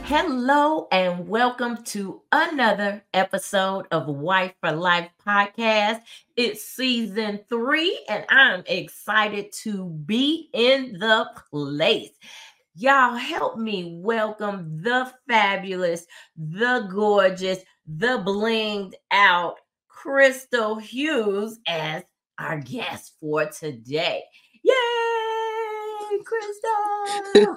Hello and welcome to another episode of Wife for Life podcast. It's season 3 and I'm excited to be in the place. Y'all help me welcome the fabulous, the gorgeous, the blinged out Crystal Hughes as our guest for today. Yay, Crystal!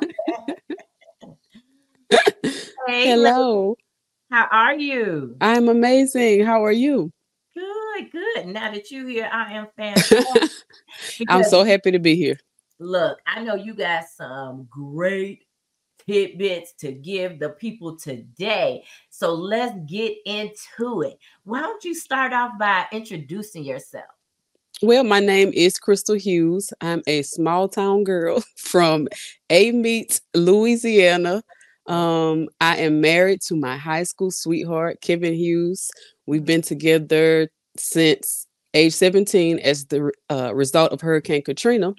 Hey, Hello. how are you? I'm amazing. How are you? Good, good. Now that you're here, I am fantastic I'm because so happy to be here. look, I know you got some great tidbits to give the people today. So let's get into it. Why don't you start off by introducing yourself? Well, my name is Crystal Hughes. I'm a small town girl from A Meat, Louisiana. I am married to my high school sweetheart, Kevin Hughes. We've been together since age 17 as the result of Hurricane Katrina.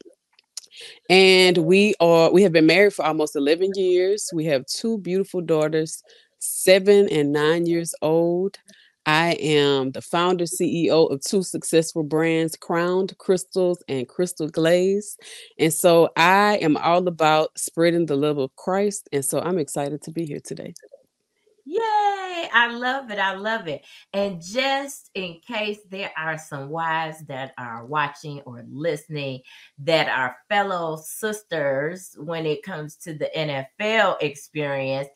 And we have been married for almost 11 years. We have two beautiful daughters, 7 and 9 years old. I am the founder CEO of two successful brands, Crowned Crystals and Crystal Glaze. And so I am all about spreading the love of Christ. And so I'm excited to be here today. Yay! I love it. I love it. And just in case there are some wives that are watching or listening that are fellow sisters when it comes to the NFL experience,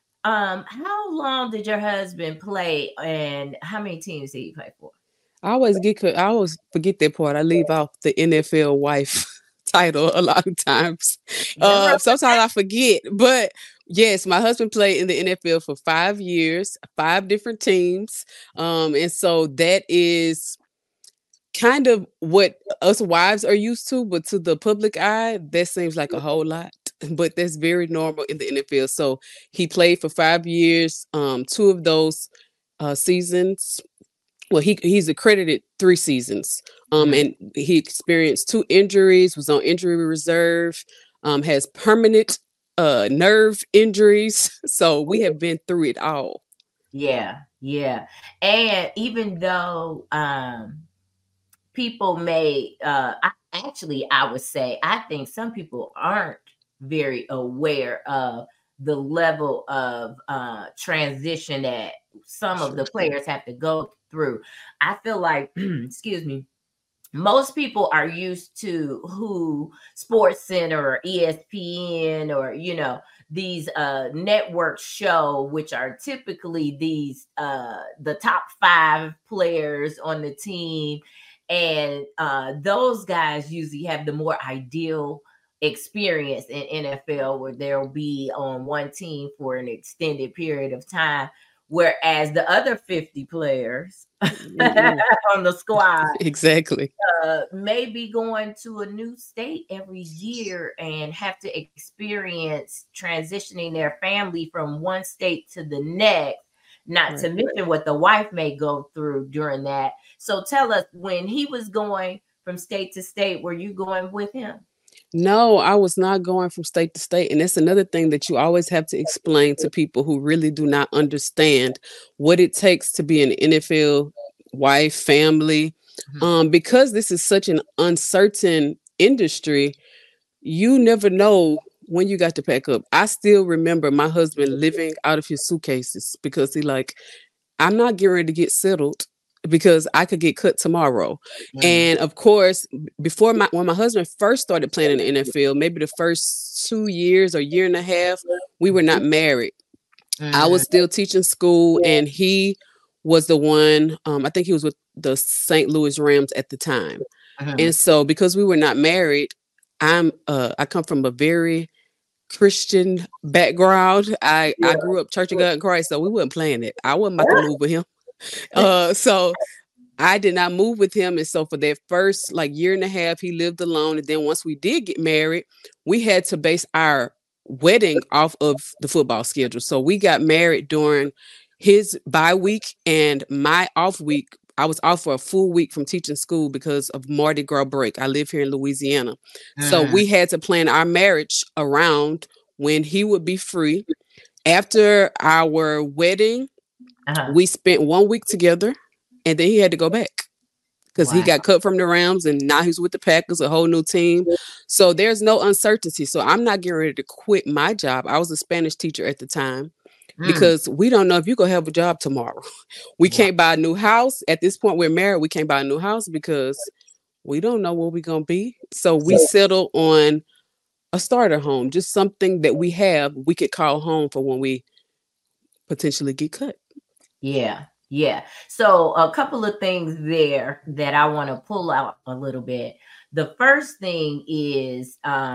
how long did your husband play and how many teams did he play for? I always forget that part. I leave out the NFL wife title a lot of times. Nothing wrong with Sometimes I forget, but yes, my husband played in the NFL for 5 years, 5 different teams. And so that is kind of what us wives are used to, but to the public eye, that seems like a whole lot. But that's very normal in the NFL. So he played for 5 years. Two of those seasons, well, he's accredited 3 seasons. that. And he experienced 2 injuries, was on injury reserve, has permanent nerve injuries. So we have been through it all. Yeah, yeah. And even though people may I would say I think some people aren't very aware of the level of transition that some of Sure. the players have to go through. I feel like excuse me, most people are used to who Sports Center or ESPN or these networks show, which are typically these the top 5 players on the team, and those guys usually have the more ideal experience in NFL where they'll be on one team for an extended period of time, whereas the other 50 players Mm-mm. on the squad Exactly. may be going to a new state every year and have to experience transitioning their family from one state to the next, not to Right. mention what the wife may go through during that. So tell us, when he was going from state to state, were you going with him? No, I was not going from state to state. And that's another thing that you always have to explain to people who really do not understand what it takes to be an NFL wife, family. Mhm. Because this is such an uncertain industry, you never know when you got to pack up. I still remember my husband living out of his suitcases because he like, I'm not getting ready to get settled because I could get cut tomorrow. Mm, And of course, before when my husband first started playing in the NFL, maybe the first 2 years or year and a half, we were not married. I mm, was still teaching school, and he was the one. I think he was with the St. Louis Rams at the time. mhm. And so, because we were not married, I come from a very Christian background. I Yeah. grew up Church of God in Christ, so we weren't playing it. I wasn't about to move with him. So I did not move with him. And so for that first like year and a half, he lived alone. And then once we did get married, we had to base our wedding off of the football schedule. So we got married during his bye week and my off week. I was off for a full week from teaching school because of Mardi Gras break. I live here in Louisiana. So Mm, we had to plan our marriage around when he would be free. After our wedding, Uh-huh. we spent 1 week together, and then he had to go back because he Wow. got cut from the Rams, and now he's with the Packers, a whole new team. So there's no uncertainty. So I'm not getting ready to quit my job. I was a Spanish teacher at the time Mm. because we don't know if you're going to have a job tomorrow. We Wow. can't buy a new house. At this point, we're married. We can't buy a new house because we don't know where we're going to be. So we settle on a starter home, just something that we have, we could call home for when we potentially get cut. Yeah. Yeah. So a couple of things there that I want to pull out a little bit. The first thing is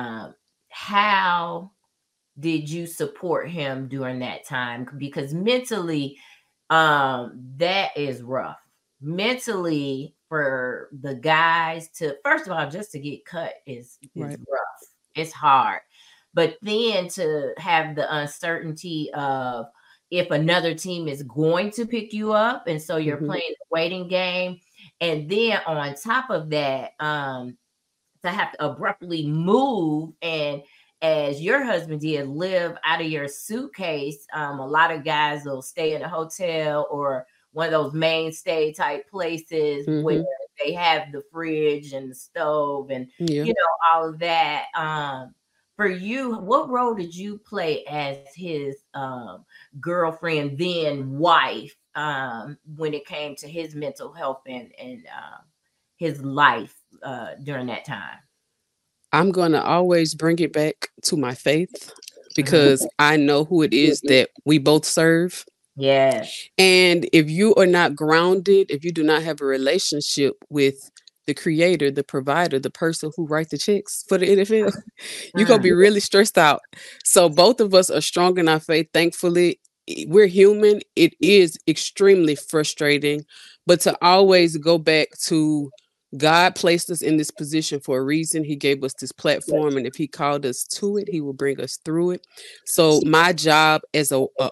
how did you support him during that time? Because mentally, that is rough. Mentally, for the guys to, first of all, just to get cut is Right. rough. It's hard. But then to have the uncertainty of if another team is going to pick you up, and so you're Mm-hmm. playing the waiting game. And then on top of that, to have to abruptly move and as your husband did live out of your suitcase. A lot of guys will stay in a hotel or one of those mainstay type places where Mm-hmm. they have the fridge and the stove and Yeah. all of that. For you, what role did you play as his girlfriend then wife when it came to his mental health and his life during that time? I'm going to always bring it back to my faith Mhm. because I know who it is that we both serve. Yes. And if you are not grounded, if you do not have a relationship with the creator, the provider, the person who writes the checks for the NFL, you're going to Mm. be really stressed out. So both of us are strong in our faith. Thankfully, we're human. It is extremely frustrating, but to always go back to God placed us in this position for a reason. He gave us this platform, and if He called us to it, He will bring us through it. So my job as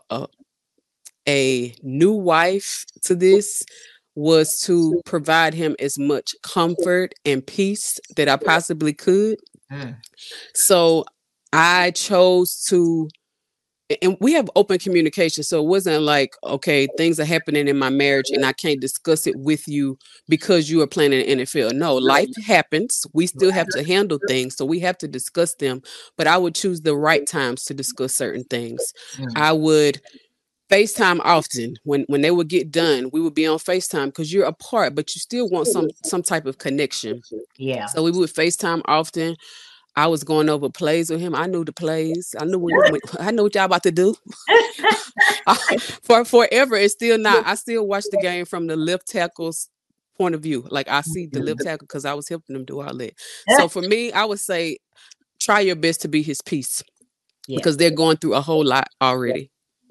a new wife to this was to provide him as much comfort and peace that I possibly could. Mm. So I chose to, and we have open communication. So it wasn't like, okay, things are happening in my marriage and I can't discuss it with you because you are playing in the NFL. No, life happens. We still have to handle things. So we have to discuss them. But I would choose the right times to discuss certain things. Mm. I would FaceTime often. When they would get done, we would be on FaceTime because you're apart, but you still want some type of connection. Yeah. So we would FaceTime often. I was going over plays with him. I knew the plays. I knew I know what y'all about to do. For forever, it's still not. I still watch the game from the left tackle's point of view. Like I see the left tackle because I was helping them do all that. So for me, I would say try your best to be his peace Yeah. because they're going through a whole lot already.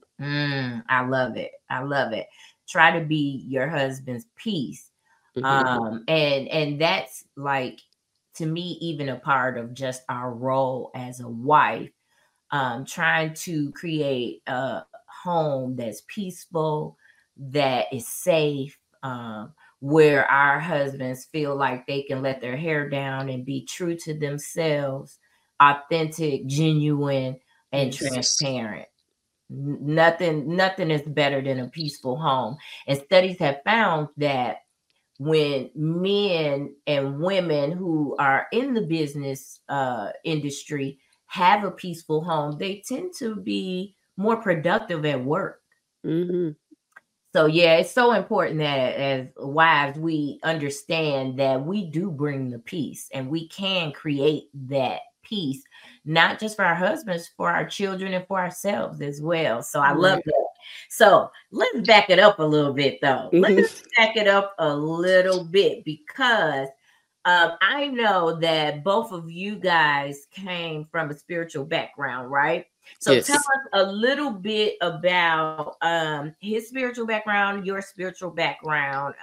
I love it. I love it. Try to be your husband's peace. Mm-hmm. And that's like to me even a part of just our role as a wife, trying to create a home that's peaceful, that is safe, where our husbands feel like they can let their hair down and be true to themselves, authentic, genuine, and Yes. transparent. Nothing is better than a peaceful home. And studies have found that when men and women who are in the business industry have a peaceful home, they tend to be more productive at work. Mm-hmm. So yeah, it's so important that as wives we understand that we do bring the peace and we can create that peace, not just for our husbands, for our children and for ourselves as well. So I love Right. that. So let's back it up a little bit though. Let's Mm-hmm. back it up a little bit because I know that both of you guys came from a spiritual background, right? So tell Yes. us a little bit about his spiritual background, your spiritual background,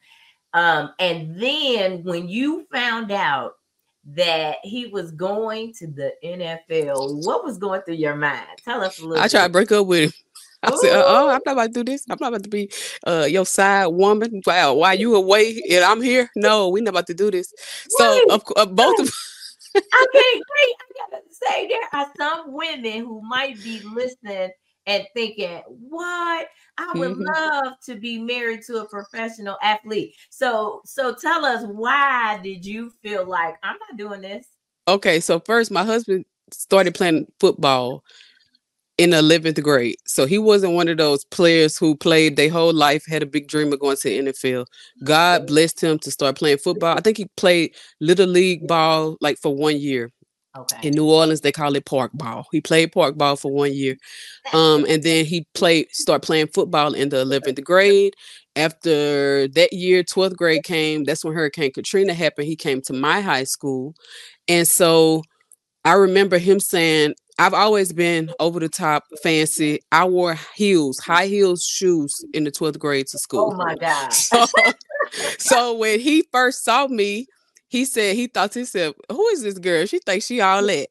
and then when you found out that he was going to the NFL, what was going through your mind? Tell us a little I tried bit. to break up with him. I said, Ooh, I'm not about to do this. I'm not about to be your side woman. Wow, while you away and I'm here. No, we're not about to do this. So wait, both of I can't wait. I gotta say there are some women who might be listening and thinking, what? I would love to be married to a professional athlete. So tell us, why did you feel like I'm not doing this? Okay, so first my husband started playing football in the 11th grade. So he wasn't one of those players who played their whole life, had a big dream of going to the NFL. God blessed him to start playing football. I think he played little league ball like for 1 year. Okay. In New Orleans, they call it park ball. He played park ball for 1 year. And then he started playing football in the 11th grade. After that year, 12th grade came. That's when Hurricane Katrina happened. He came to my high school. And so I remember him saying, I've always been over the top fancy. I wore heels, high heels shoes in the 12th grade to school. Oh my God. So when he first saw me, he said, he thought to himself, who is this girl? She thinks she all that.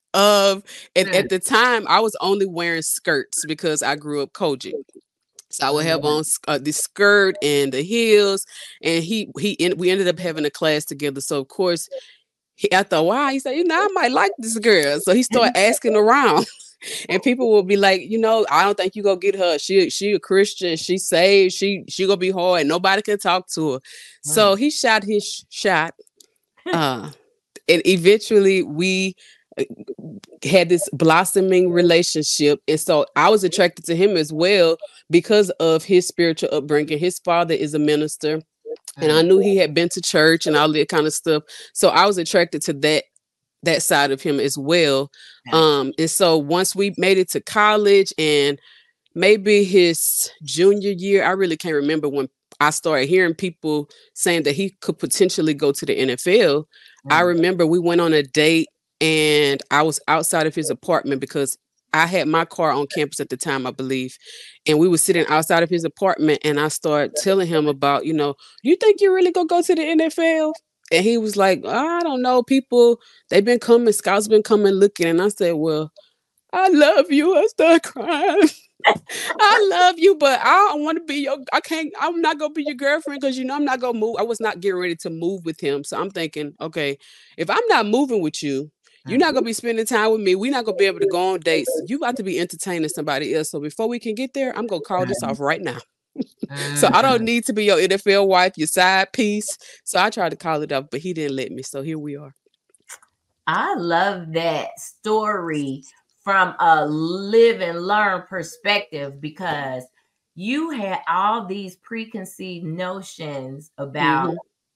At the time, I was only wearing skirts because I grew up Kojic. So I would have on the skirt and the heels, and we ended up having a class together. So of course, after a while, he said, I might like this girl. So he started asking around, and people will be like, I don't think you go get her. She a Christian. She saved. She gonna be hard. Nobody can talk to her. So he shot his shot. And eventually we had this blossoming relationship. And so I was attracted to him as well because of his spiritual upbringing. His father is a minister. And I knew he had been to church and all that kind of stuff. So I was attracted to that side of him as well. And so once we made it to college and maybe his junior year, I really can't remember when I started hearing people saying that he could potentially go to the NFL. I remember we went on a date and I was outside of his apartment because I had my car on campus at the time, I believe. And we were sitting outside of his apartment and I started telling him about, you think you're really going to go to the NFL? And he was like, I don't know. People, they've been coming, scouts been coming looking. And I said, well, I love you. I started crying. I love you, but I don't want to be I'm not going to be your girlfriend because, I'm not going to move. I was not getting ready to move with him. So I'm thinking, okay, if I'm not moving with you, you're not going to be spending time with me. We're not going to be able to go on dates. You got to be entertaining somebody else. So before we can get there, I'm going to call this off right now. So I don't need to be your NFL wife, your side piece. So I tried to call it off, but he didn't let me. So here we are. I love that story from a live and learn perspective, because you had all these preconceived notions about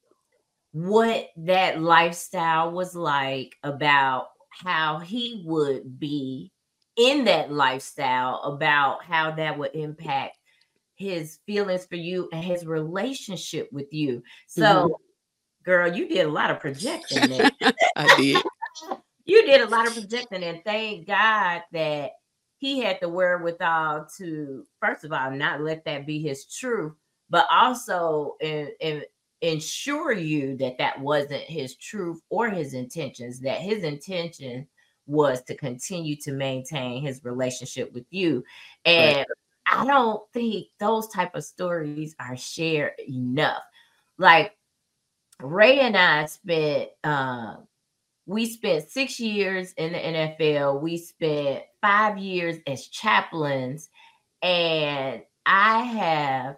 what that lifestyle was like, about how he would be in that lifestyle, about how that would impact his feelings for you and his relationship with you. So, girl, you did a lot of projecting there. I did. You did a lot of projecting, and thank God that he had the wherewithal to, first of all, not let that be his truth, but also ensure you that that wasn't his truth or his intentions, that his intention was to continue to maintain his relationship with you. And right. I don't think those type of stories are shared enough. Like Ray and I spent, we spent 6 years in the NFL. We spent 5 years as chaplains, and I have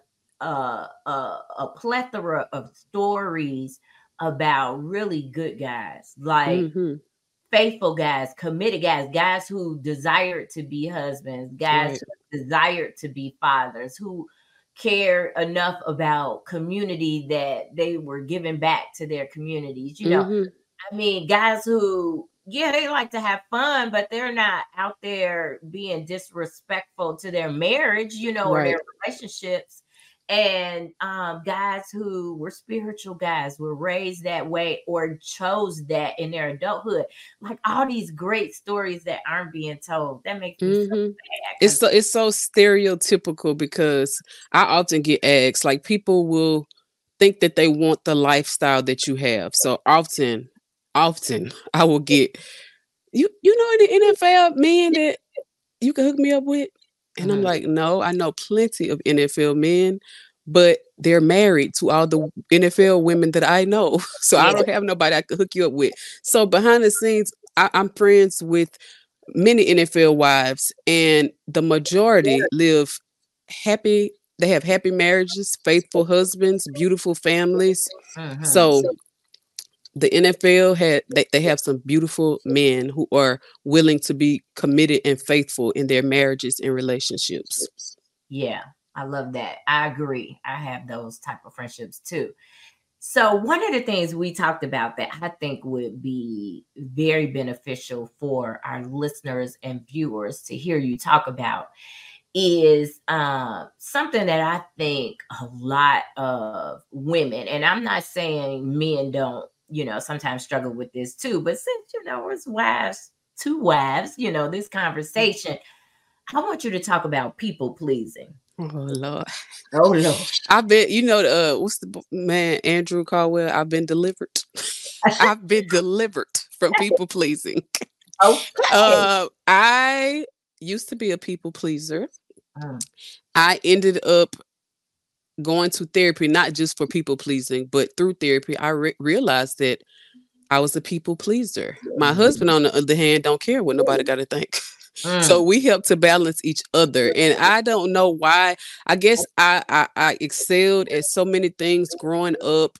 a plethora of stories about really good guys, like faithful guys, committed guys who desired to be husbands, guys who desired to be fathers, who care enough about community that they were giving back to their communities. I mean, guys who, they like to have fun, but they're not out there being disrespectful to their marriage, or their relationships. And guys who were spiritual guys, were raised that way or chose that in their adulthood. Like all these great stories that aren't being told. That makes me so sad. It's so stereotypical, because I often get asked, like, people will think that they want the lifestyle that you have. So often I will get, you know, in the NFL, men that you can hook me up with. And I'm like, no, I know plenty of NFL men, but they're married to all the NFL women that I know. So I don't have nobody I can hook you up with. So behind the scenes, I'm friends with many NFL wives, and the majority live happy. They have happy marriages, faithful husbands, beautiful families. Mm-hmm. So the NFL they have some beautiful men who are willing to be committed and faithful in their marriages and relationships. Yeah, I love that. I agree. I have those type of friendships too. So one of the things we talked about that I think would be very beneficial for our listeners and viewers to hear you talk about is something that I think a lot of women, and I'm not saying men don't, sometimes struggle with this too, but since, it's wives, two wives, this conversation, I want you to talk about people pleasing. Oh Lord. Oh, Lord. I bet what's the man Andrew Caldwell? I've been delivered. I've been delivered from people pleasing. Okay. I used to be a people pleaser. Mm. I ended up going to therapy, not just for people pleasing, but through therapy, I realized that I was a people pleaser. My husband, on the other hand, don't care what nobody got to think. So Mm. we help to balance each other. And I don't know why. I guess I excelled at so many things growing up.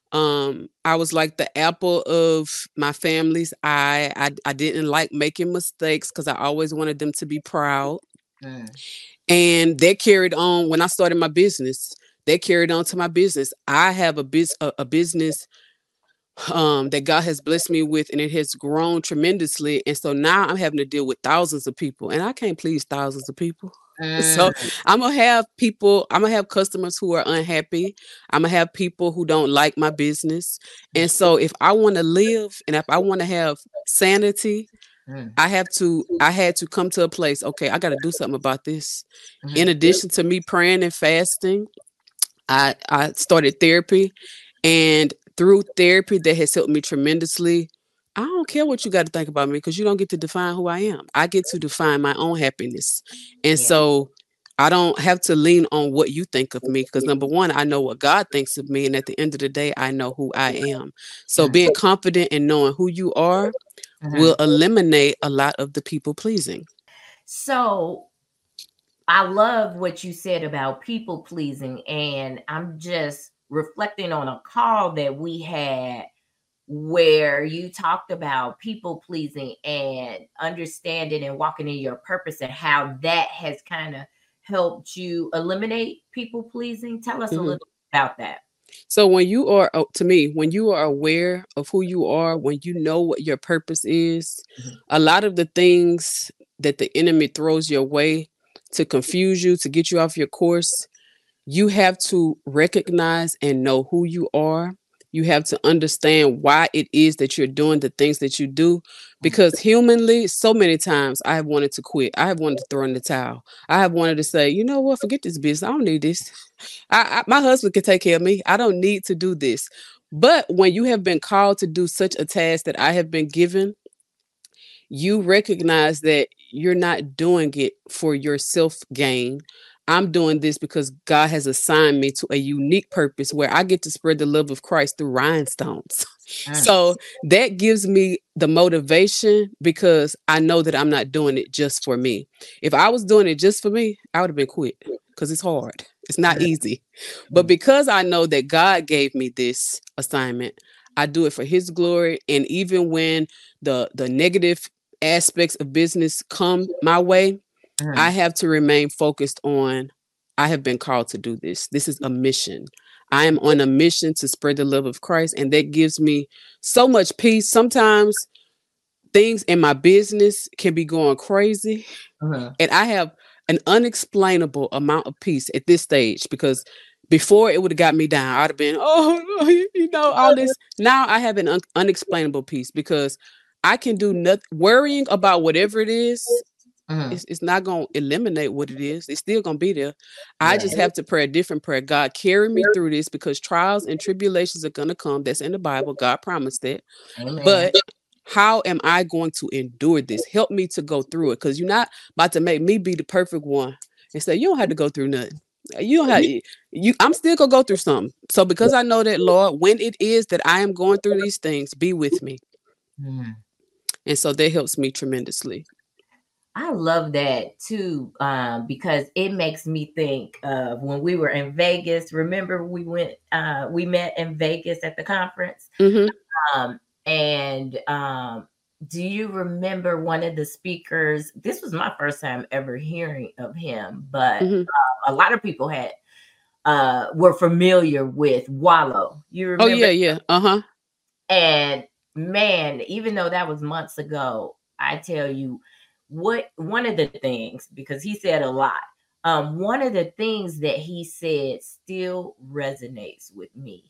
I was like the apple of my family's eye. I didn't like making mistakes because I always wanted them to be proud. Mm. And that carried on when I started my business. That carried on to my business. I have a business that God has blessed me with, and it has grown tremendously. And so now I'm having to deal with thousands of people, and I can't please thousands of people. So Mm. I'm gonna have customers who are unhappy. I'm gonna have people who don't like my business. And so if I want to live and if I want to have sanity, Mm. I had to come to a place, okay, I got to do something about this. In Mm. addition to me praying and fasting, I started therapy, and through therapy that has helped me tremendously. I don't care what you got to think about me because you don't get to define who I am. I get to define my own happiness. And Yeah. so I don't have to lean on what you think of me because number one, I know what God thinks of me. And at the end of the day, I know who I am. So Mm. being confident in knowing who you are will Mhm. eliminate a lot of the people pleasing. So I love what you said about people pleasing, and I'm just reflecting on a call that we had where you talked about people pleasing and understanding and walking in your purpose and how that has kind of helped you eliminate people pleasing. Tell us a Mhm. little about that. So when you are, to me, when you are aware of who you are, when you know what your purpose is, Mhm. a lot of the things that the enemy throws your way to confuse you, to get you off your course, you have to recognize and know who you are. You have to understand why it is that you're doing the things that you do. Because humanly, so many times I have wanted to quit. I have wanted to throw in the towel. I have wanted to say, you know what, forget this business. I don't need this. My husband can take care of me. I don't need to do this. But when you have been called to do such a task that I have been given, you recognize that you're not doing it for your self gain. I'm doing this because God has assigned me to a unique purpose where I get to spread the love of Christ through rhinestones. Mm. So that gives me the motivation because I know that I'm not doing it just for me. If I was doing it just for me, I would have been quit because it's hard. It's not easy. But Mm. because I know that God gave me this assignment, I do it for his glory. And even when the negative aspects of business come my way, I Mm. have to remain focused on I have been called to do this. This is a mission. I am on a mission to spread the love of Christ, and that gives me so much peace. Sometimes things in my business can be going crazy, Mhm. and I have an unexplainable amount of peace at this stage because before it would have got me down. I'd have been, oh, all this. Now I have an unexplainable peace because I can do nothing. Worrying about whatever it is, Mhm. it's not going to eliminate what it is. It's still going to be there. I just Right. have to pray a different prayer. God, carry me through this because trials and tribulations are going to come. That's in the Bible. God promised that. Amen. But how am I going to endure this? Help me to go through it because you're not about to make me be the perfect one and say, you don't have to go through nothing. You don't have I'm still gonna go through something. So because I know that, Lord, when it is that I am going through these things, be with me. Mm. And so that helps me tremendously. I love that too, because it makes me think of when we were in Vegas. Remember, we met in Vegas at the conference. Mm-hmm. Um, and do you remember one of the speakers? This was my first time ever hearing of him, but Mm-hmm. a lot of people had were familiar with Wallow. You Oh remember? yeah, yeah. Uh-huh. And man, even though that was months ago, I tell you what one of the things, because he said a lot, one of the things that he said still resonates with me.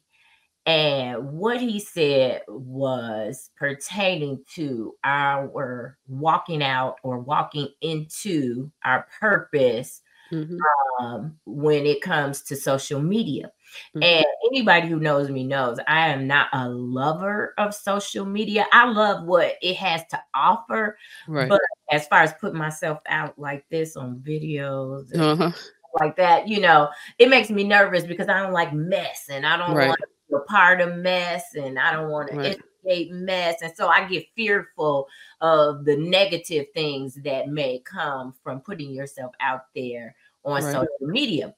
And what he said was pertaining to our walking out or walking into our purpose Mm-hmm. when it comes to social media. Mm-hmm. And anybody who knows me knows I am not a lover of social media. I love what it has to offer, Right. but as far as putting myself out like this on videos and Uh-huh. like that, it makes me nervous because I don't like mess and I don't Right. want to be a part of mess and I don't want to Right. instigate mess. And so I get fearful of the negative things that may come from putting yourself out there on Right. social media.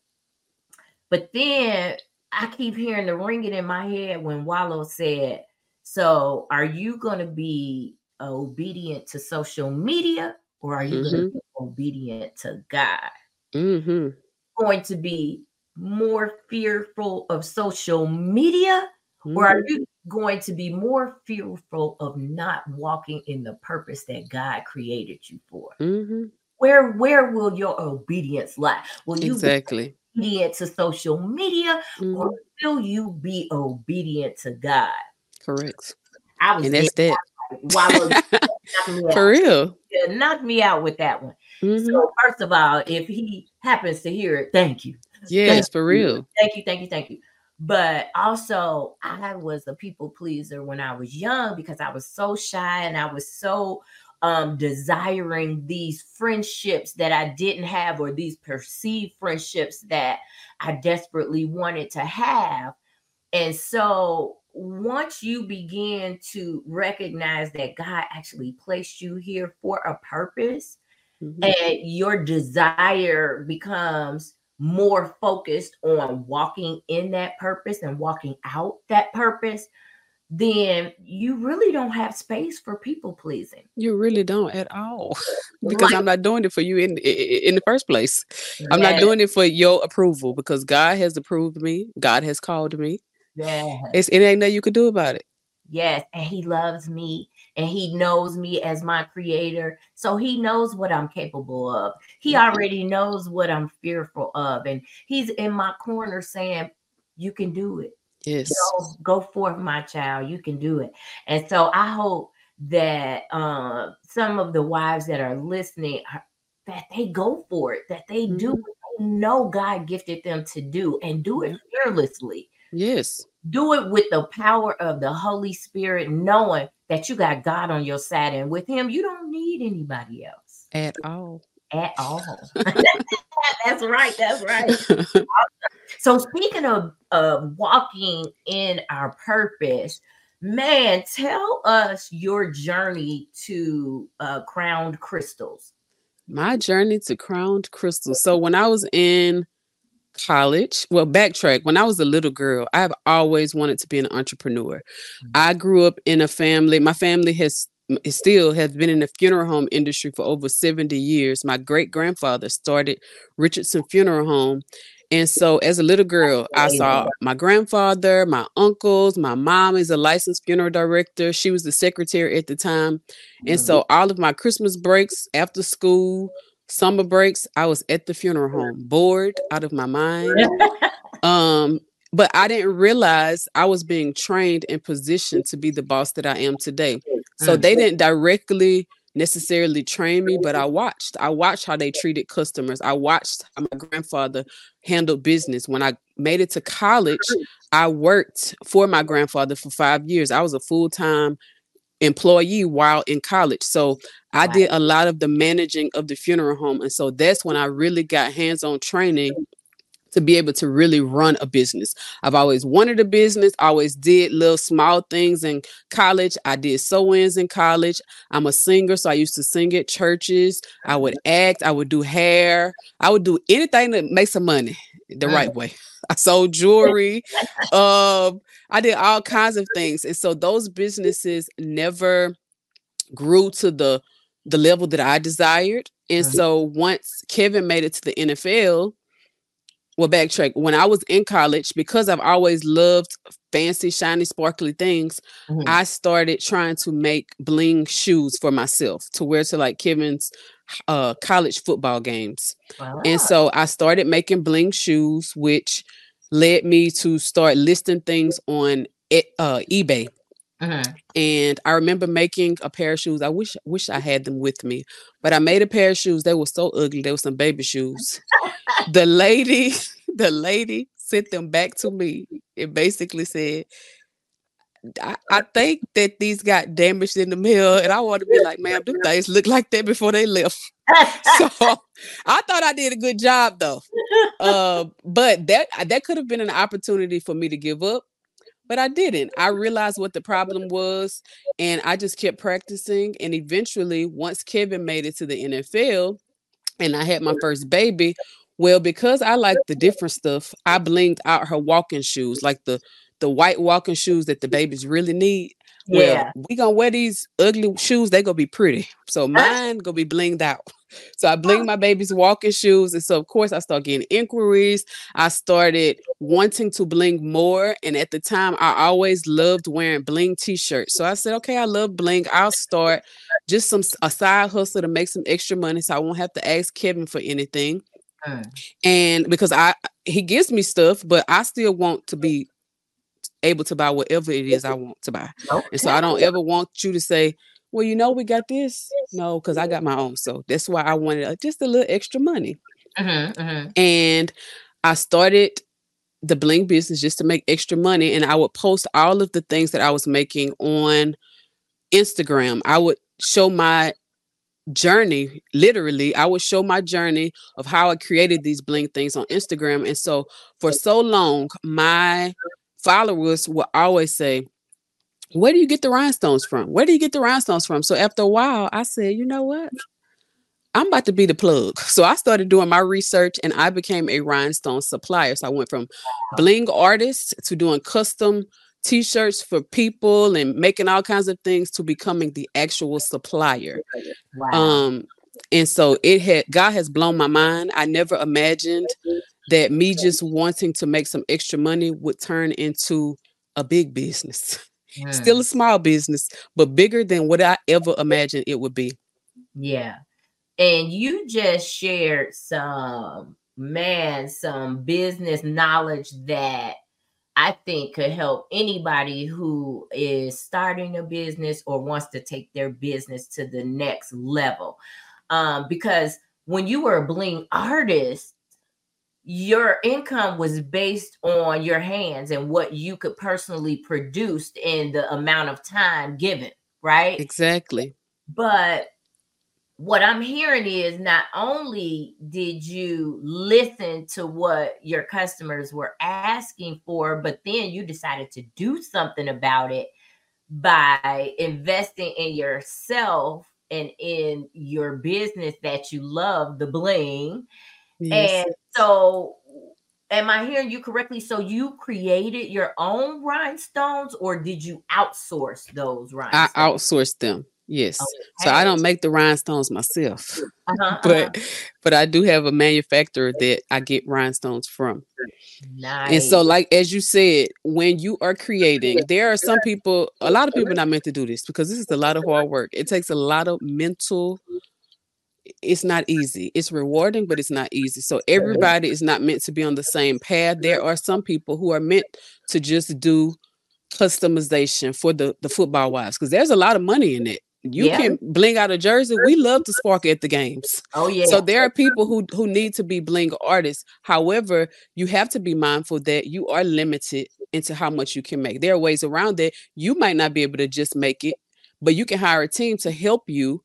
But then I keep hearing the ringing in my head when Wallow said, "So are you going to be obedient to social media or are you going to Mm-hmm. be obedient to God? Mm-hmm. Going to be more fearful of social media or are Mm-hmm. you going to be more fearful of not walking in the purpose that God created you for? Mm-hmm. Where will your obedience lie? Will you be Exactly. obedient to social media or Mm-hmm. will you be obedient to God?" Correct. I was And scared. that's that. Wallow knocked me For out. real. Yeah, knocked me out with that one. Mm-hmm. So first of all, if he happens to hear it, thank you. Thank Yes, for you. real. Thank you. Thank you. Thank you. But also, I was a people pleaser when I was young because I was so shy and I was so desiring these friendships that I didn't have or these perceived friendships that I desperately wanted to have. And so once you begin to recognize that God actually placed you here for a purpose Mm-hmm. and your desire becomes more focused on walking in that purpose and walking out that purpose, then you really don't have space for people pleasing. You really don't at all. Because Like, I'm not doing it for you in the first place. I'm not yes, doing it for your approval because God has approved me. God has called me. yes. It ain't nothing you could do about it. Yes, and he loves me and he knows me as my creator. So he knows what I'm capable of. He Mhm. already knows what I'm fearful of. And he's in my corner saying, "You can do it. Yes. Go forth, my child. You can do it." And so I hope that some of the wives that are listening that they go for it, that they do Hmm. what they know God gifted them to do and do it Yeah. fearlessly. Yes. Do it with the power of the Holy Spirit, knowing that you got God on your side, and with Him, you don't need anybody else At all. at all. That's right. That's right. So, speaking of walking in our purpose, man, tell us your journey to crowned crystals. My journey to crowned crystal. So when I was in college, well, backtrack. When I was a little girl, I've always wanted to be an entrepreneur. I grew up in a family. My family still has been in the funeral home industry for over 70 years. My great grandfather started Richardson Funeral Home. And so as a little girl, I saw Amazing. my grandfather, my uncles, my mom is a licensed funeral director. She was the secretary at the time. And Mhm. so all of my Christmas breaks, after school, summer breaks, I was at the funeral home, bored out of my mind. Um, but I didn't realize I was being trained and positioned to be the boss that I am today. So Mm. they didn't directly necessarily train me, but I watched. I watched how they treated customers. I watched how my grandfather handled business. When I made it to college, I worked for my grandfather for 5 years. I was a full-time employee while in college. So I Wow. did a lot of the managing of the funeral home. And so that's when I really got hands-on training to be able to really run a business. I've always wanted a business, always did little small things in college. I did sew-ins in college. I'm a singer, so I used to sing at churches. I would act, I would do hair, I would do anything that makes some money the right way. I sold jewelry. I did all kinds of things. And so those businesses never grew to the level that I desired. And so once Kevin made it to the NFL, well, backtrack. When I was in college, because I've always loved fancy, shiny, sparkly things, I started trying to make bling shoes for myself to wear to like Kevin's college football games. Wow. And so I started making bling shoes, which led me to start listing things on eBay. And I remember making a pair of shoes. I wish I had them with me, but I made a pair of shoes. They were so ugly. They were some baby shoes. The lady sent them back to me. It basically said, I think that these got damaged in the mail, and I want to be like, ma'am, them things look like that before they left. So I thought I did a good job though. But that could have been an opportunity for me to give up. But I didn't. I realized what the problem was, and I just kept practicing. And eventually, once Kevin made it to the NFL and I had my first baby, well, because I like the different stuff, I blinged out her walking shoes, like the white walking shoes that the babies really need. Well, we gonna wear these ugly shoes. They gonna be pretty. So mine gonna be blinged out. So I blinged my baby's walking shoes. And so of course I started getting inquiries. I started wanting to bling more. And at the time I always loved wearing bling t-shirts. So I said, okay, I love bling. I'll start just a side hustle to make some extra money so I won't have to ask Kevin for anything. And because he gives me stuff, but I still want to be able to buy whatever it is I want to buy. Okay. And so I don't ever want you to say, well, we got this. No, because I got my own. So that's why I wanted just a little extra money. And I started the bling business just to make extra money. And I would post all of the things that I was making on Instagram. I would show my journey. Literally, I would show my journey of how I created these bling things on Instagram. And so for so long, my followers will always say, where do you get the rhinestones from? Where do you get the rhinestones from? So after a while, I said, you know what? I'm about to be the plug. So I started doing my research and I became a rhinestone supplier. So I went from bling artist to doing custom t-shirts for people and making all kinds of things to becoming the actual supplier. Wow. And so God has blown my mind. I never imagined that me just wanting to make some extra money would turn into a big business. Still a small business, but bigger than what I ever imagined it would be. Yeah. And you just shared some business knowledge that I think could help anybody who is starting a business or wants to take their business to the next level. Because when you were a bling artist, your income was based on your hands and what you could personally produce in the amount of time given, right? Exactly. But what I'm hearing is not only did you listen to what your customers were asking for, but then you decided to do something about it by investing in yourself and in your business that you love, the bling. Yes. And so, am I hearing you correctly? So you created your own rhinestones, or did you outsource those rhinestones? I outsourced them. Yes. Okay. So I don't make the rhinestones myself, but I do have a manufacturer that I get rhinestones from. Nice. And so, like, as you said, when you are creating, there are a lot of people not meant to do this because this is a lot of hard work. It takes a lot of mental. It's not easy. It's rewarding, but it's not easy. So everybody is not meant to be on the same path. There are some people who are meant to just do customization for the football wives because there's a lot of money in it. You can bling out a jersey. We love to sparkle at the games. Oh yeah. So there are people who need to be bling artists. However, you have to be mindful that you are limited into how much you can make. There are ways around it. You might not be able to just make it, but you can hire a team to help you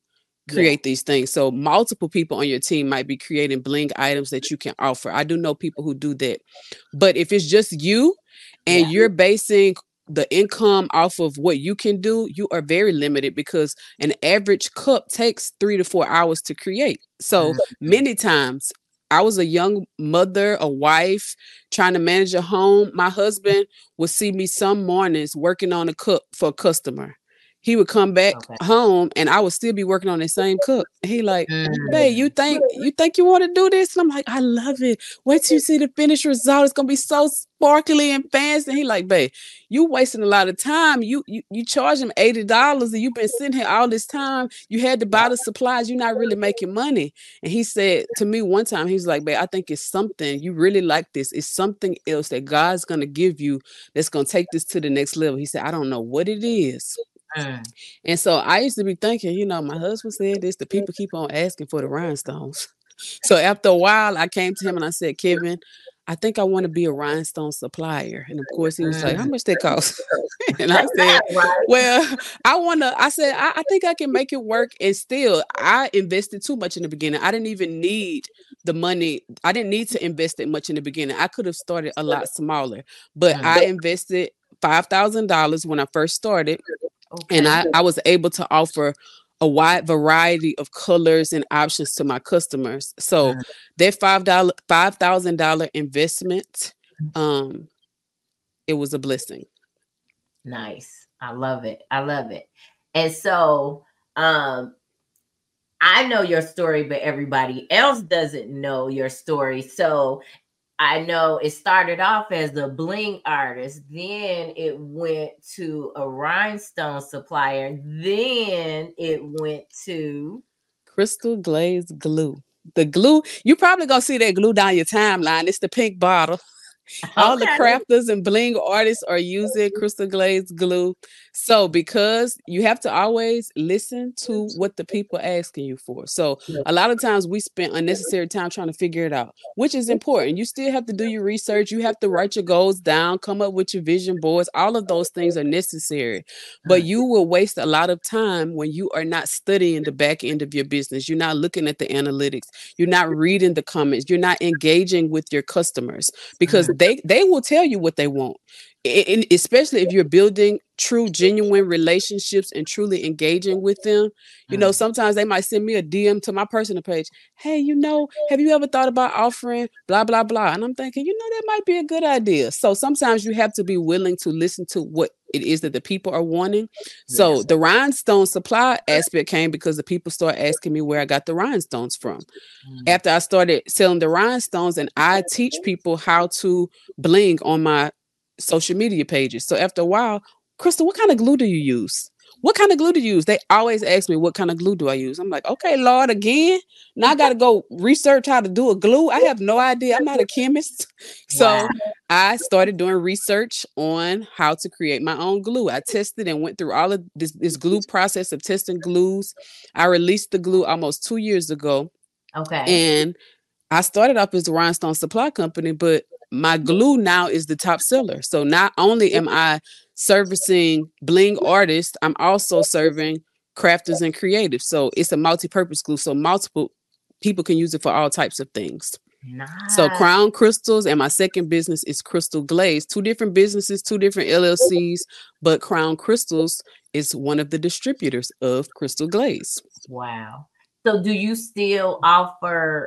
Yeah. create these things. So multiple people on your team might be creating bling items that you can offer. I do know people who do that. But if it's just you and Yeah. you're basing the income off of what you can do, you are very limited because an average cup takes 3 to 4 hours to create. So Mhm. many times I was a young mother, a wife, trying to manage a home. My husband would see me some mornings working on a cup for a customer. He would come back Okay. home and I would still be working on the same cup. He like, babe, Mm. you think you want to do this? And I'm like, I love it. Wait till you see the finished result. It's gonna be so sparkly and fancy. And he like, babe, you wasting a lot of time. You charge him $80 and you've been sitting here all this time. You had to buy the supplies. You're not really making money. And he said to me one time, he's like, babe, I think it's something. You really like this. It's something else that God's gonna give you that's gonna take this to the next level. He said, I don't know what it is. Mm. And so I used to be thinking, my husband said this, the people keep on asking for the rhinestones. So after a while, I came to him and I said, Kevin, I think I want to be a rhinestone supplier. And of course, he was like, how Mm. much they cost? And I said, Right. well, I think I can make it work. And still, I invested too much in the beginning. I didn't even need the money. I didn't need to invest that much in the beginning. I could have started a lot smaller, but Mm. I invested $5,000 when I first started. And Okay. I was able to offer a wide variety of colors and options to my customers. So Mm. that $5,000 investment, um, it was a blessing. Nice. I love it. I love it. And so, um, I know your story, but everybody else doesn't know your story. So I know it started off as a bling artist, then it went to a rhinestone supplier, then it went to Crystal glazed glue. The glue, you probably gonna see that glue down your timeline. It's the pink bottle. All the okay. crafters and bling artists are using crystal glazed glue. So because you have to always listen to what the people are asking you for. So a lot of times we spend unnecessary time trying to figure it out, which is important. You still have to do your research. You have to write your goals down, come up with your vision boards. All of those things are necessary. But you will waste a lot of time when you are not studying the back end of your business. You're not looking at the analytics. You're not reading the comments. You're not engaging with your customers because Mm. they will tell you what they want. And especially if you're building true genuine relationships and truly engaging with them, Mm. sometimes they might send me a DM to my personal page, hey, have you ever thought about offering blah blah blah? And I'm thinking, that might be a good idea. So sometimes you have to be willing to listen to what it is that the people are wanting. Yeah. So the rhinestone supply aspect came because the people start asking me where I got the rhinestones from. Mm. After I started selling the rhinestones, and I teach people how to bling on my social media pages. So after a while, Crystal, what kind of glue do you use? What kind of glue do you use? They always ask me, what kind of glue do I use? I'm like, okay, Lord, again. Now I got to go research how to do a glue. I have no idea. I'm not a chemist. Wow. So I started doing research on how to create my own glue. I tested and went through all of this glue process of testing glues. I released the glue almost 2 years ago. Okay. And I started off as a rhinestone supply company, but my glue now is the top seller. So not only am I servicing bling artists, I'm also serving crafters and creatives. So it's a multi-purpose glue. So multiple people can use it for all types of things. So Nice. Crown Crystals and my second business is Crystal Glaze. Two different businesses, two different LLCs, but Crown Crystals is one of the distributors of Crystal Glaze. Wow. So do you still offer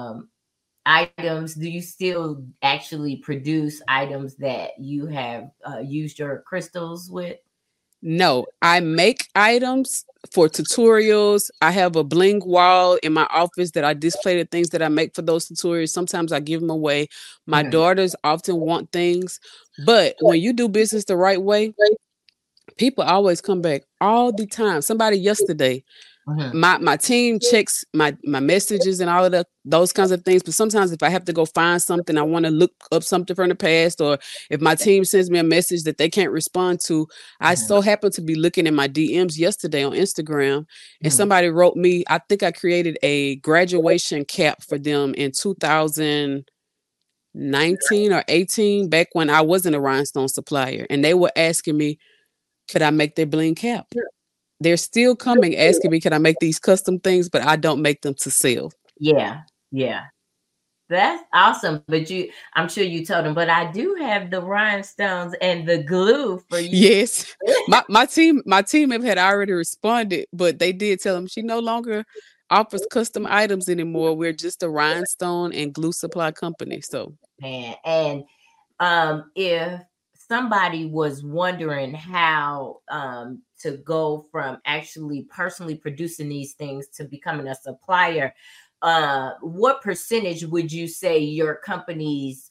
items? Do you still actually produce items that you have used your crystals with? No, I make items for tutorials. I have a bling wall in my office that I display the things that I make for those tutorials. Sometimes I give them away. My Mhm. daughters often want things, but when you do business the right way, people always come back all the time. Somebody yesterday, Mhm. my team checks my messages and all of those kinds of things, but sometimes if I have to go find something, I want to look up something from the past, or if my team sends me a message that they can't respond to, I Mhm. so happen to be looking in my DMs yesterday on Instagram, and Mhm. somebody wrote me, I think I created a graduation cap for them in 2019 or 18, back when I wasn't a rhinestone supplier, and they were asking me, could I make their bling cap? they're still coming asking me, can I make these custom things? But I don't make them to sell. Yeah, yeah. That's awesome. But I'm sure you told them, but I do have the rhinestones and the glue for you. Yes. My team had already responded, but they did tell them she no longer offers custom items anymore. We're just a rhinestone and glue supply company. So Man, and if somebody was wondering how to go from actually personally producing these things to becoming a supplier, what percentage would you say your company's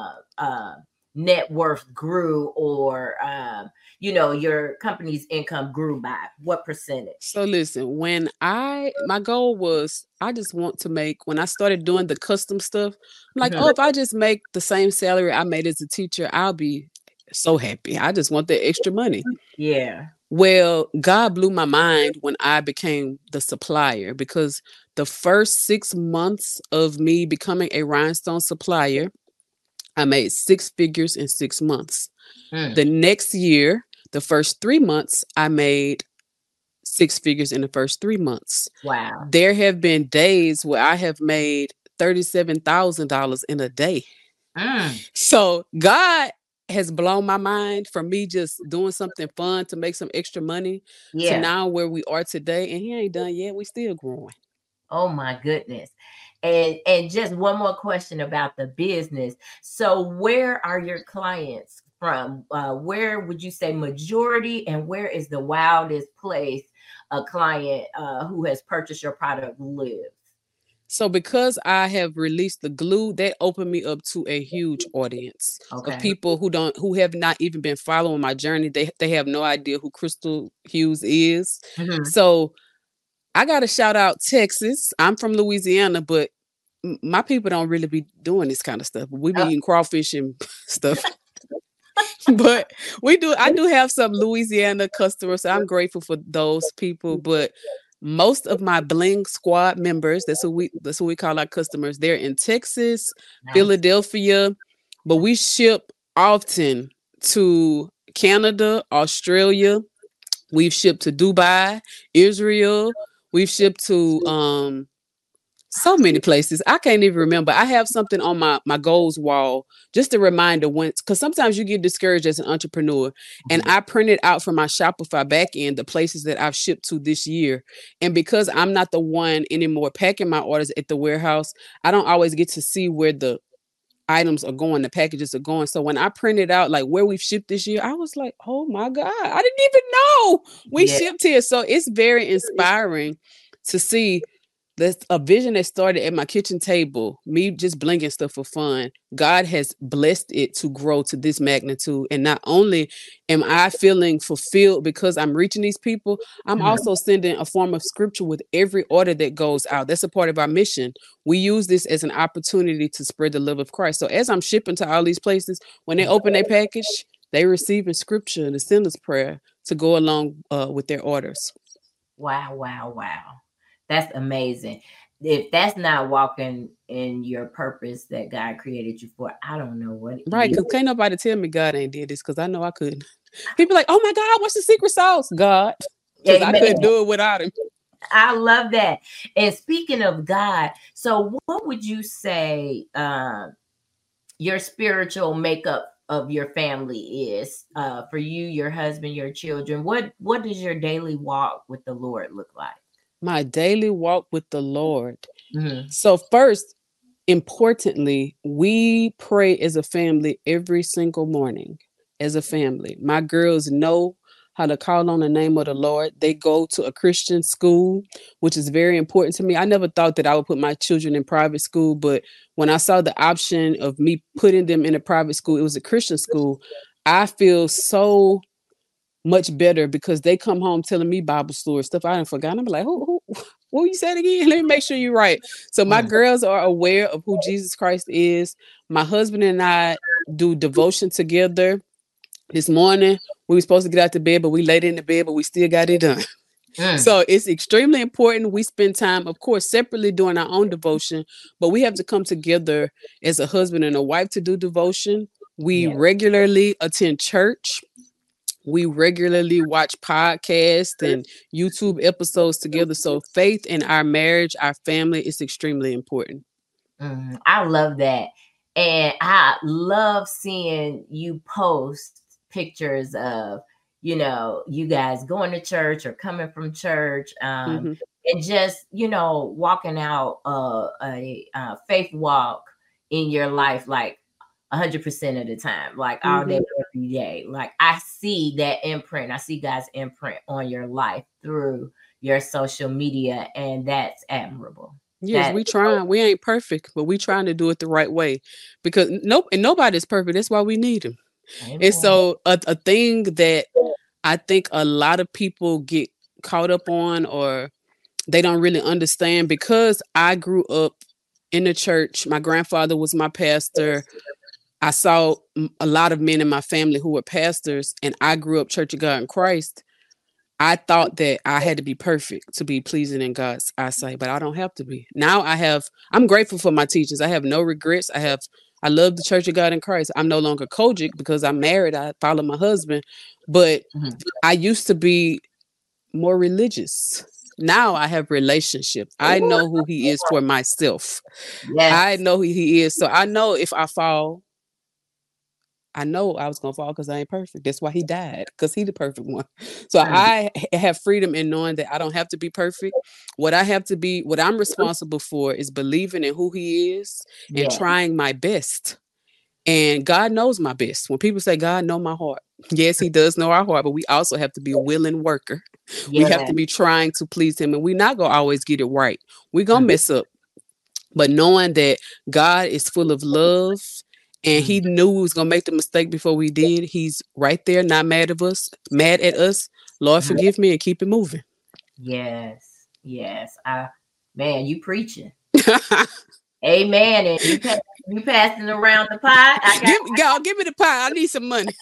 net worth grew, or your company's income grew by? What percentage? So listen, my goal was, I just want to make, when I started doing the custom stuff, I'm like, oh, if I just make the same salary I made as a teacher, I'll be so happy. I just want the extra money. Yeah. Well, God blew my mind when I became the supplier, because the first 6 months of me becoming a rhinestone supplier, I made 6 figures in 6 months. The next year, the first 3 months, I made 6 figures in the first 3 months. Wow. There have been days where I have made $37,000 in a day. So God has blown my mind from me just doing something fun to make some extra money to now where we are today. And he ain't done yet. We still growing. Oh my goodness. And just one more question about the business. So where are your clients from? Where would you say majority, and where is the wildest place a client who has purchased your product lives? So because I have released the glue, that opened me up to a huge audience of people who have not even been following my journey. They have no idea who Crystal Hughes is. So I got to shout out Texas. I'm from Louisiana, but my people don't really be doing this kind of stuff. We be eating crawfish and stuff. But I do have some Louisiana customers. So I'm grateful for those people. But most of my Bling Squad members, that's what we call our customers, they're in Texas, Philadelphia, but we ship often to Canada, Australia. We've shipped to Dubai, Israel. We've shipped to so many places. I can't even remember. I have something on my goals wall, just a reminder, because sometimes you get discouraged as an entrepreneur. And I printed out from my Shopify backend the places that I've shipped to this year. And because I'm not the one anymore packing my orders at the warehouse, I don't always get to see where the items are going, the packages are going. So when I printed out like where we've shipped this year, I was like, oh my God, I didn't even know we shipped here. So it's very inspiring to see that's a vision that started at my kitchen table, me just blinging stuff for fun. God has blessed it to grow to this magnitude. And not only am I feeling fulfilled because I'm reaching these people, I'm also sending a form of scripture with every order that goes out. That's a part of our mission. We use this as an opportunity to spread the love of Christ. So as I'm shipping to all these places, when they open their package, they receive in scripture and the sinner's prayer to go along with their orders. Wow, wow, wow. That's amazing. If that's not walking in your purpose that God created you for, I don't know what. Right, because can't nobody tell me God ain't did this, because I know I couldn't. People like, oh my God, what's the secret sauce? God. Because I couldn't do it without him. I love that. And speaking of God, so what would you say your spiritual makeup of your family is for you, your husband, your children? What does your daily walk with the Lord look like? My daily walk with the Lord. So first, importantly, we pray as a family every single morning. As a family, my girls know how to call on the name of the Lord. They go to a Christian school, which is very important to me. I never thought that I would put my children in private school, but when I saw the option of me putting them in a private school, it was a Christian school. I feel so much better because they come home telling me Bible stories, stuff I didn't forgot. I'm like, what you said again? Let me make sure you're right. So my girls are aware of who Jesus Christ is. My husband and I do devotion together. This morning, we were supposed to get out to bed, but we laid in the bed, but we still got it done. So it's extremely important. We spend time, of course, separately doing our own devotion, but we have to come together as a husband and a wife to do devotion. We regularly attend church. We regularly watch podcasts and YouTube episodes together. So faith in our marriage, our family is extremely important. I love that. And I love seeing you post pictures of, you guys going to church or coming from church. And just, walking out a faith walk in your life, like 100% of the time, like all day, every day. Like I see that imprint. I see God's imprint on your life through your social media, and that's admirable. Yes, we trying. We ain't perfect, but we trying to do it the right way, because nobody's perfect. That's why we need him. Amen. And so a thing that I think a lot of people get caught up on, or they don't really understand, because I grew up in the church. My grandfather was my pastor. I saw a lot of men in my family who were pastors, and I grew up Church of God in Christ. I thought that I had to be perfect to be pleasing in God's eyesight, but I don't have to be. Now I'm grateful for my teachers. I have no regrets. I love the Church of God in Christ. I'm no longer Kojic because I'm married. I follow my husband, but I used to be more religious. Now I have relationship. I know who he is for myself. Yes. I know who he is. So I know if I fall, I know I was going to fall because I ain't perfect. That's why he died, because he's the perfect one. So I have freedom in knowing that I don't have to be perfect. What I'm responsible for is believing in who he is and trying my best. And God knows my best. When people say God know my heart, yes, he does know our heart, but we also have to be a willing worker. We have to be trying to please him, and we're not going to always get it right. We're going to mess up. But knowing that God is full of love, and he knew we was going to make the mistake before we did. He's right there, not mad at us. Lord, forgive me, and keep it moving. Yes. Man, you preaching. Amen. And you passing around the pie. Give me the pie. I need some money.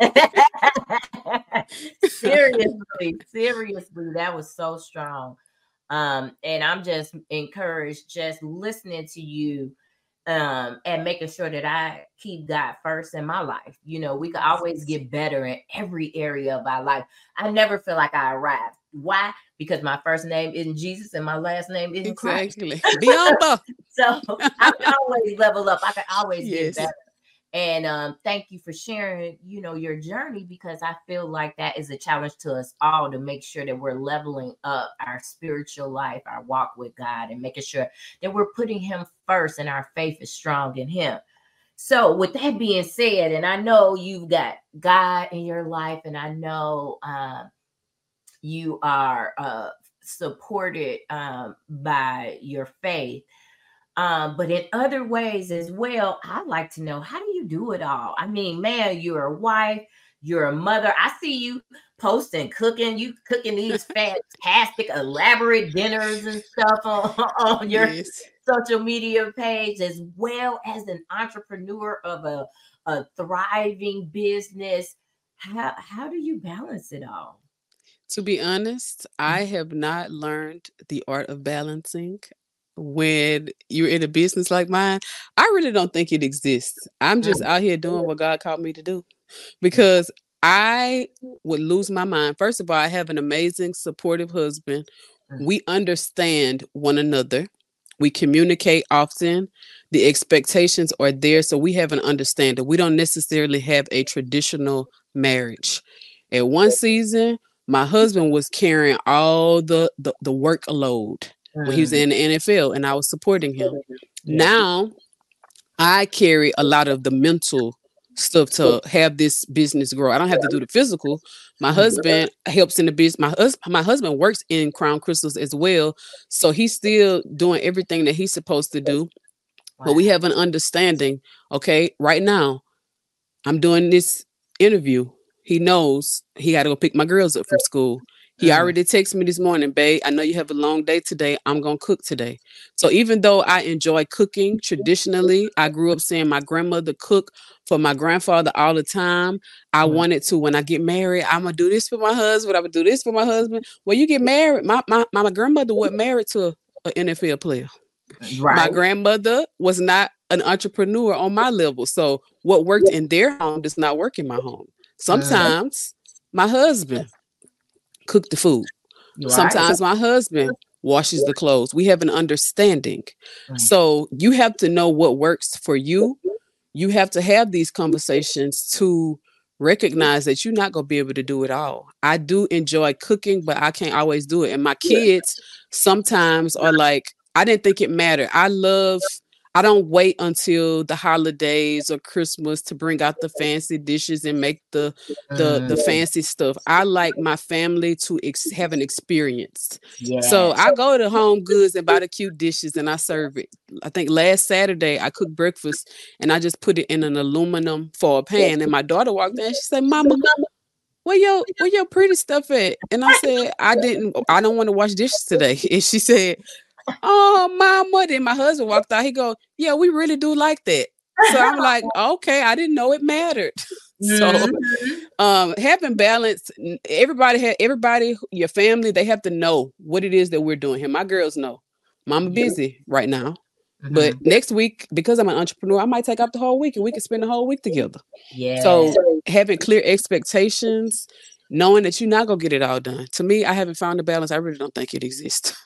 Seriously, that was so strong. And I'm just encouraged just listening to you, and making sure that I keep God first in my life. We can always get better in every area of our life. I never feel like I arrived. Why? Because my first name isn't Jesus and my last name isn't Christ. Be humble. So I can always level up. I can always get better. And thank you for sharing, your journey, because I feel like that is a challenge to us all, to make sure that we're leveling up our spiritual life, our walk with God, and making sure that we're putting him first and our faith is strong in him. So with that being said, and I know you've got God in your life, and I know you are supported by your faith. But in other ways as well, I'd like to know, how do you do it all? I mean, man, you're a wife, you're a mother. I see you posting, you cooking these fantastic, elaborate dinners and stuff on your social media page, as well as an entrepreneur of a thriving business. How do you balance it all? To be honest, I have not learned the art of balancing. When you're in a business like mine, I really don't think it exists. I'm just out here doing what God called me to do, because I would lose my mind. First of all, I have an amazing, supportive husband. We understand one another. We communicate often. The expectations are there, so we have an understanding. We don't necessarily have a traditional marriage. At one season, my husband was carrying all the workload when he was in the NFL, and I was supporting him. Now I carry a lot of the mental stuff to have this business grow. I don't have to do the physical. My husband helps in the business. My husband works in Crown Crystals as well, so he's still doing everything that he's supposed to do. But we have an understanding. Okay, right now I'm doing this interview. He knows he got to go pick my girls up from school. He already texted me this morning, babe, I know you have a long day today. I'm going to cook today. So even though I enjoy cooking traditionally, I grew up seeing my grandmother cook for my grandfather all the time. I wanted to, when I get married, I'm going to do this for my husband. I'm going to do this for my husband. When you get married, my grandmother wasn't married to an NFL player. Right. My grandmother was not an entrepreneur on my level. So what worked in their home does not work in my home. Sometimes My husband cook the food. You right. Sometimes my husband washes the clothes. We have an understanding. Mm. So you have to know what works for you. You have to have these conversations to recognize that you're not going to be able to do it all. I do enjoy cooking, but I can't always do it. And my kids sometimes are like, I didn't think it mattered. I don't wait until the holidays or Christmas to bring out the fancy dishes and make the Mm. fancy stuff. I like my family to have an experience. So Yes. I go to Home Goods and buy the cute dishes and I serve it. I think last Saturday I cooked breakfast and I just put it in an aluminum foil pan. And my daughter walked in and she said, Mama, where your pretty stuff at? And I said, I don't want to wash dishes today. And she said, oh, Mama. Then my husband walked out. He go, yeah, we really do like that. So I'm like, okay, I didn't know it mattered. So having balance, everybody, your family, they have to know what it is that we're doing here. My girls know. Mama busy right now. But next week, because I'm an entrepreneur, I might take up the whole week and we can spend the whole week together. Yeah. So having clear expectations, knowing that you're not gonna get it all done. To me, I haven't found the balance. I really don't think it exists.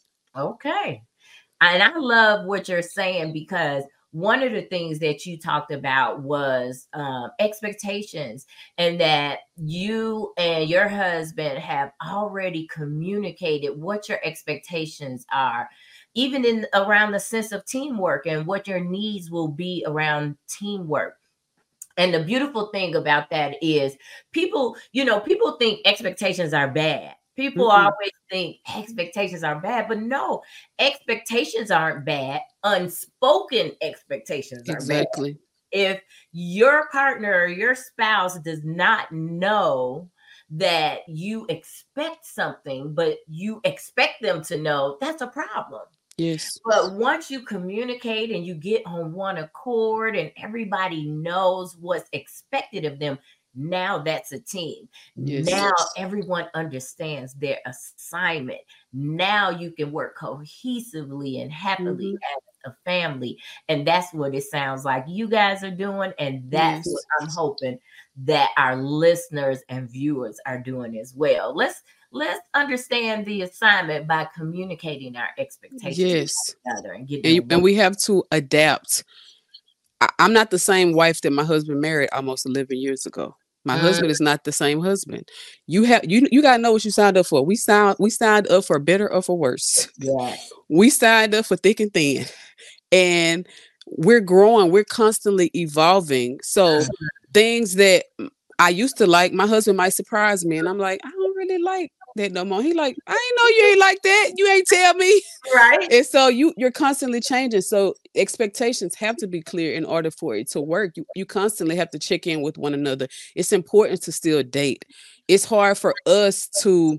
Okay. And I love what you're saying, because one of the things that you talked about was expectations, and that you and your husband have already communicated what your expectations are, even in around the sense of teamwork and what your needs will be around teamwork. And the beautiful thing about that is people think expectations are bad. People always think expectations are bad, but no, expectations aren't bad. Unspoken expectations are bad. Exactly. If your partner or your spouse does not know that you expect something, but you expect them to know, that's a problem. Yes. But once you communicate and you get on one accord and everybody knows what's expected of them, now that's a team. Yes. Now everyone understands their assignment. Now you can work cohesively and happily as a family. And that's what it sounds like you guys are doing. And that's what I'm hoping that our listeners and viewers are doing as well. Let's understand the assignment by communicating our expectations Yes. to each other and and we have to adapt. I'm not the same wife that my husband married almost 11 years ago. My husband is not the same husband. You gotta know what you signed up for. We signed up for better or for worse. Yes. We signed up for thick and thin. And we're growing, we're constantly evolving. So things that I used to like, my husband might surprise me and I'm like, I don't really like that no more. He like, I ain't know you ain't like that. You ain't tell me. Right. And so you're constantly changing. So expectations have to be clear in order for it to work. You constantly have to check in with one another. It's important to still date. It's hard for us to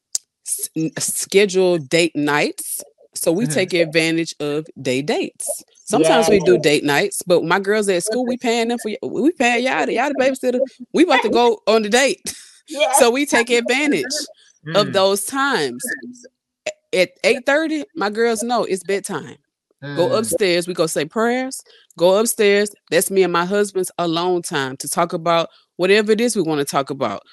schedule date nights. So we take advantage of day dates. Sometimes we do date nights, but my girls at school, we paying them we paying y'all the babysitter. We about to go on the date. Yes. So we take advantage of those times. At 8:30, my girls know it's bedtime. Go upstairs. We go say prayers. Go upstairs. That's me and my husband's alone time to talk about whatever it is we want to talk about.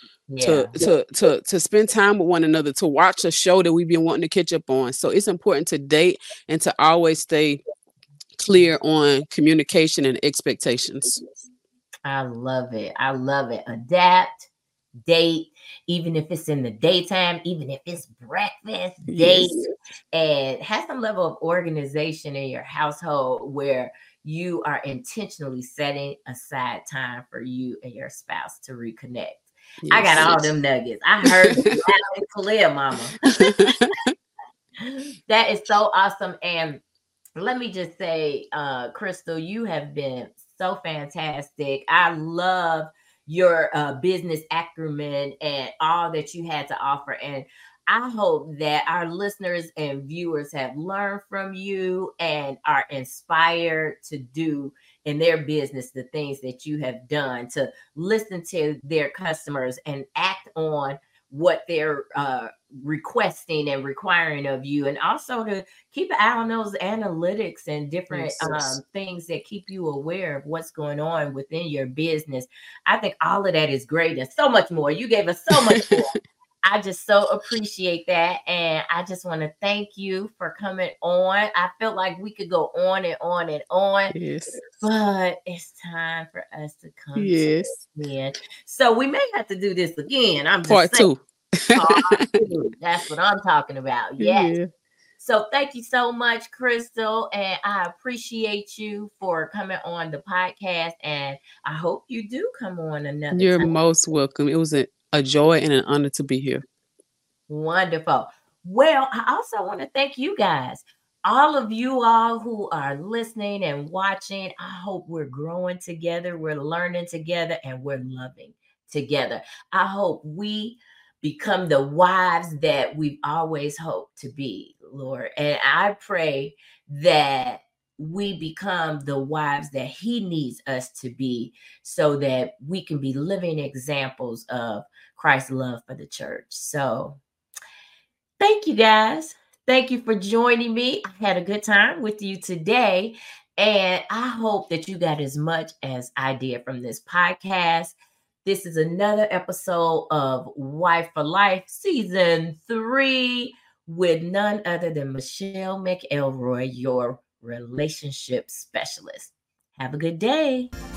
To spend time with one another, to watch a show that we've been wanting to catch up on. So it's important to date and to always stay clear on communication and expectations. I love it. I love it. Adapt, date, even if it's in the daytime, even if it's breakfast, date, and have some level of organization in your household where you are intentionally setting aside time for you and your spouse to reconnect. Yes. I got all them nuggets. I heard you loud and clear, Mama. That is so awesome. And let me just say, Crystal, you have been so fantastic. I love your business acumen and all that you had to offer. And I hope that our listeners and viewers have learned from you and are inspired to do in their business the things that you have done, to listen to their customers and act on what they're requesting and requiring of you, and also to keep an eye on those analytics and different Yes. things that keep you aware of what's going on within your business. I think all of that is great and so much more. You gave us so much more. I just so appreciate that. And I just want to thank you for coming on. I felt like we could go on and on and on, Yes. but it's time for us to come to Yes. the end. So we may have to do this again. I'm just Part saying. 2. Part two. That's what I'm talking about. Yes. Yeah. So thank you so much, Crystal. And I appreciate you for coming on the podcast. And I hope you do come on another You're time. most welcome. It was a joy and an honor to be here. Wonderful. Well, I also want to thank you guys. All of you all who are listening and watching, I hope we're growing together, we're learning together, and we're loving together. I hope we become the wives that we've always hoped to be, Lord. And I pray that we become the wives that He needs us to be so that we can be living examples of Christ's love for the church. So, thank you guys. Thank you for joining me. I had a good time with you today. And I hope that you got as much as I did from this podcast. This is another episode of Wife for Life, Season 3, with none other than Michelle McElroy, your relationship specialist. Have a good day.